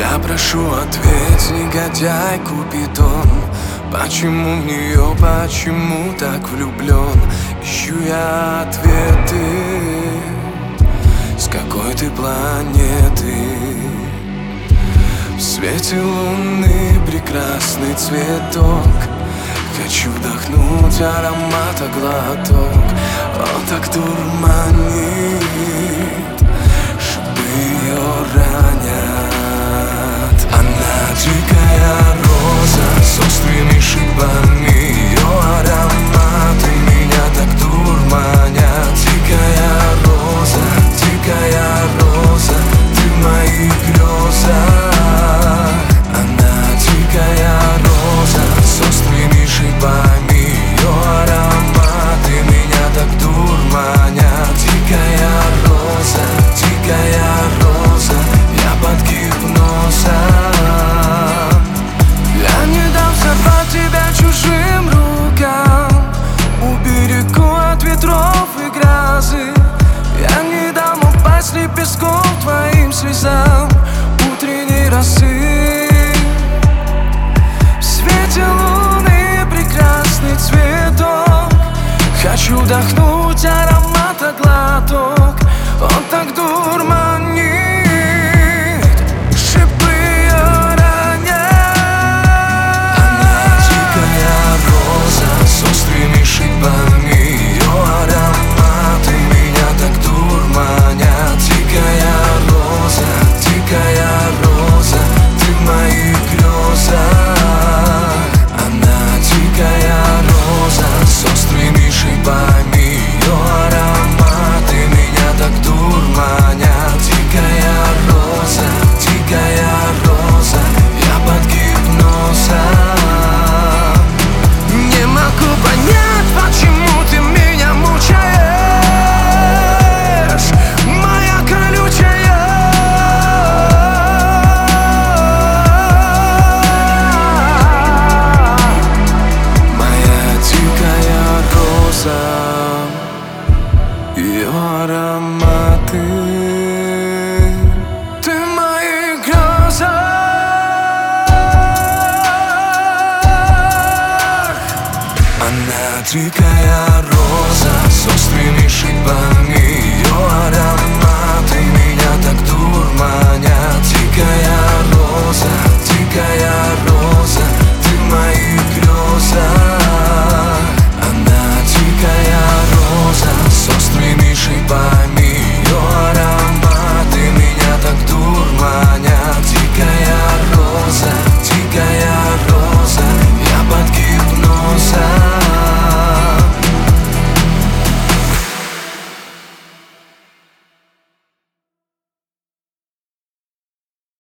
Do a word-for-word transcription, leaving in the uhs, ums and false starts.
Я прошу, ответь, негодяй Купидон, почему в нее, почему так влюблен? Ищу я ответы, с какой ты планеты. В свете луны прекрасный цветок, хочу вдохнуть аромата глоток. Он так дурманит, шипы ее ранят. Она дикая роза с острыми шипами, ее ароматы меня так дурманят. Дикая роза, дикая роза, ты в моих грезах. Она дикая роза с острыми шипами, ее ароматы меня так дурманят. Дикая роза, дикая роза, я под гипнозом. Я не дам сорвать тебя чужим рукам, уберегу от ветров и грозы. Я не дам упасть лепестком твоим слезам утренней росы. В свете луны прекрасный цветок, хочу вдохнуть аромата глоток. Он так дурманит, шипы ее ранят. Она дикая роза с острыми шипами, ее ароматы меня так дурманят. Дикая роза, дикая роза, ты в моих грезах. Она дикая роза с острыми шипами, ее ароматы меня так дурманят. Дикая роза, дикая роза, я под гипнозом. Не могу понять, почему ты меня мучаешь, моя колючая. Моя дикая роза, ее ароматы, ты в моих грезах. Она дикая